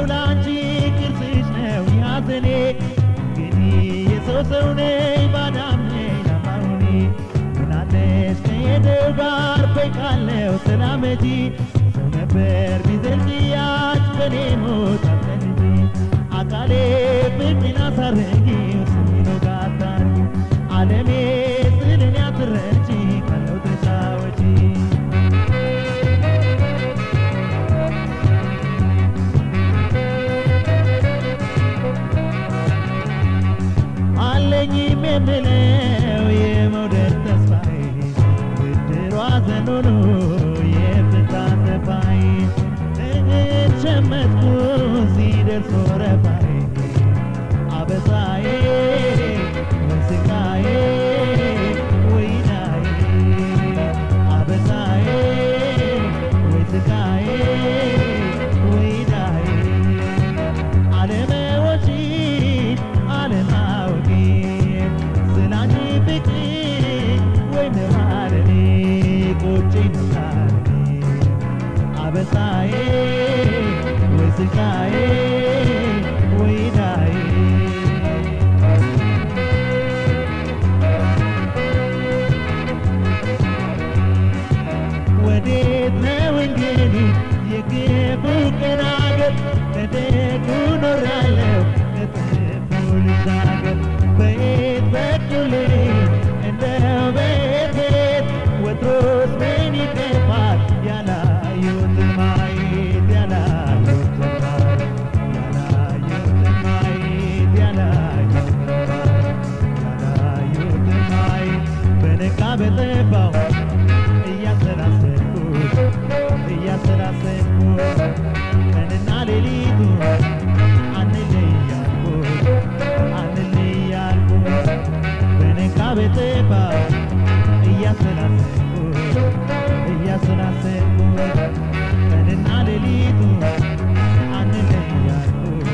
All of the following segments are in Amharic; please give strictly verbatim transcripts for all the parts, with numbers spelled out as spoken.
ላንቺ ቅርስሽ ነው ያዘኔ እንግዲህ የሰው ሰው ነኝ ባዳም ነኝ ላማውኔ ምናለሽ ከሄደው ጋር በቃለው ሰላመቲ ሰው ነበር ቢዘልያች በኔ ሞት አትንጂ አካሌ ፍቅርን አሳረጊው ስሚኖ ጋታርጊ ዓለሜ ስልን ያትረጂ ካለው ተጫወቺ የምለው የመውደድ ተስፋዬ ብድሯ ዘኖኖ የፍቅር ተፋዬ እህል ሸመትኩ ሲደርስ ወረፋዬ አበሳዬ ወስቃዬ ወይናዬ አበሳዬ ወስቃዬ ወይናዬ አለመወጪ አለማወቂ አበሳዬ ወስቃዬ ወይናዬ ወዴት ነው እንግዲህ የክፉ ቀን አገር ከደጉ ኖራለሁ ከጥፉ ልሻገር በየት በኩል እንደው በየት ቤት ወትሮስ ምን ይከፋል ያላዩት ማየት ያላዩት ማየት ያላዩት ማየት ያላዩት ያላዩት ማየት በነቃ በጠባው እያሰላሰልኩት እያሰላሰልኩት ቀንና ሌሊቱ አንለያልኩት አንለያልኩት በነቃ በጠባው እያሰላሰልኩት እያሰላሰልኩት ቀንና ሌሊቱ አንለያልኩት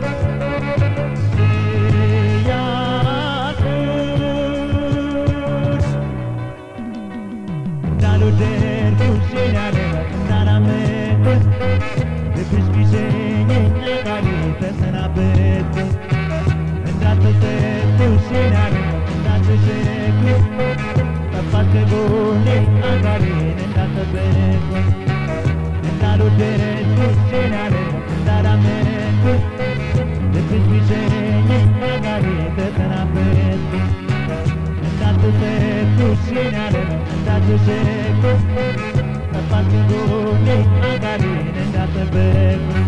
እያልኩት እንዳልወደድኩሽ ያለው እንዳላመንኩት ልብሽ ቢሸኘኝ ቃሌ ተሰናበትኩት እንዳልተሰጥኩሽ ያለው እንዳልተሸኩት ጠፋሽ ከጎኔ አካሌን እንዳልጠበቅኩት እንዳልወደድኩሽ ያለው እንዳላመንኩት ልብሽ ቢሸኘኝ ቃሌ ተሰናበትኩት እንዳልተሰጥኩሽ ያለው እንዳልተሸኩት ጠፋሽ ከጎኔ አካሌን እንዳልጠበቅኩት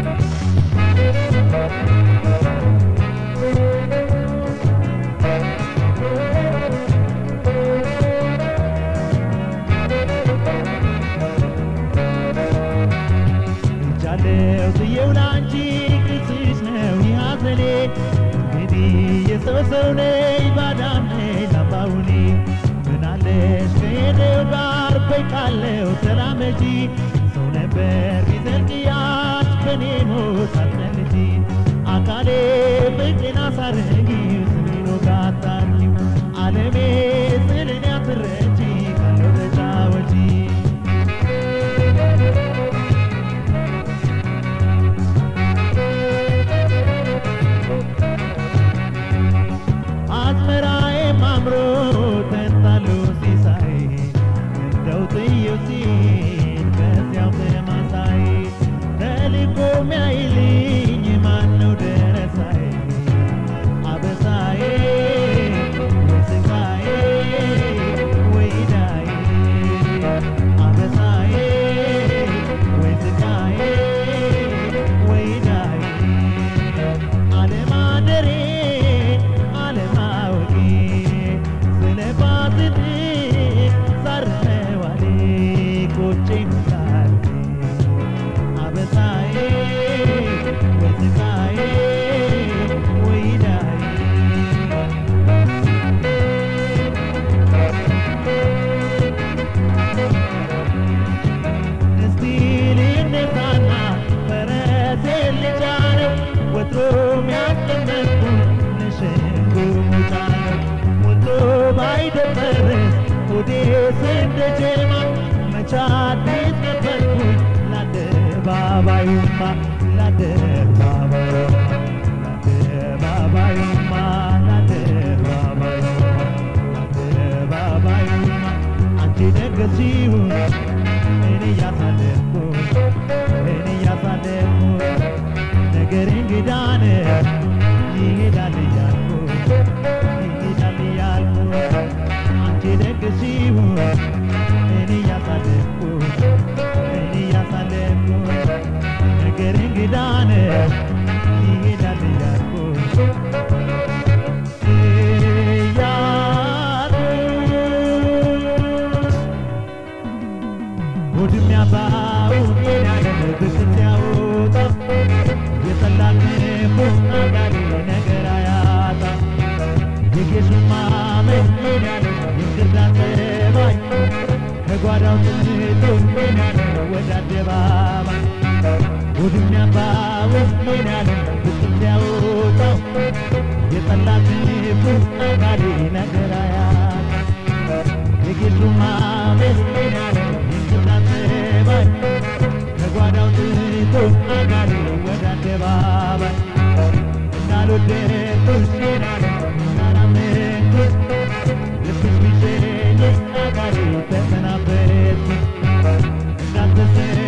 ጃለው ጥየው ላንቺ ቅርስሽ ነው ያዘኔ እንግዲህ የሰው ሰው ነኝ ባዳም ነኝ ላምባውኔ ምናለሽ ከሄደው ጋር በቃለው ሰላመጂ ሰው ነበር ቢዘልቅያች በኔ ሞት አትመልጂ አካሌ ፍቅርን አሳረጊው ስሚኖ ጋታርጊው ዓለሜ ስልን ያትረጂ ካለው ተጫወቺ አዝመራዬ ማምሮ ተንታሎ ሲሳይ እንደው ጥየው ሲል በዚያው በማሳይ ተልኮ ሚያይልኝ ማነው ደረሳዬ አበሳዬ ወስቃዬ ወይናዬ አበሳዬ ወስቃዬ ወይናዬ አለማደሬ አለማወቄ ስለባትት ዛረዋሌ ቆጨኝ ታርጌ አበሳዬ ወስቃዬ ወይናዬ እስቲ ልነሳና ፈረሴን ልጫነው ወትሮም ያስቀመጥኩት ለሸንጎ ሙጫነው ሞልቶ ባይደፈርስ ሆዴስ እንደ ጀማ መቻ አዲስ ነበርኩኝ ለአደባባዩማ ለአደ ይሄዳል እያልኩሽ ወድም ያባውን ሄዳል ብስት ያወጣ የጠላት ፉናጋሪ ነገር አያጣ የጌሱማ ምን ሄዳል የግርዳት ባይ ከጓዳው ትቶ ሄዳል ወደ አደባባይ ወድም ያባውን ሄዳል ብስት ያወጣ የጠላት ፉናጋሪ ነገር አያጣ የጌሱማ ምን ሄዳል ባይ ከጓዳው ትቶ አጋሪ ወደ አደባባይ እንዳልወደድኩሽ ሄዳለሁ እንዳላመንኩሽ ልብሽ ቢሸኝ አጋሪ ተሰናበትኩሽ እንዳልተሰ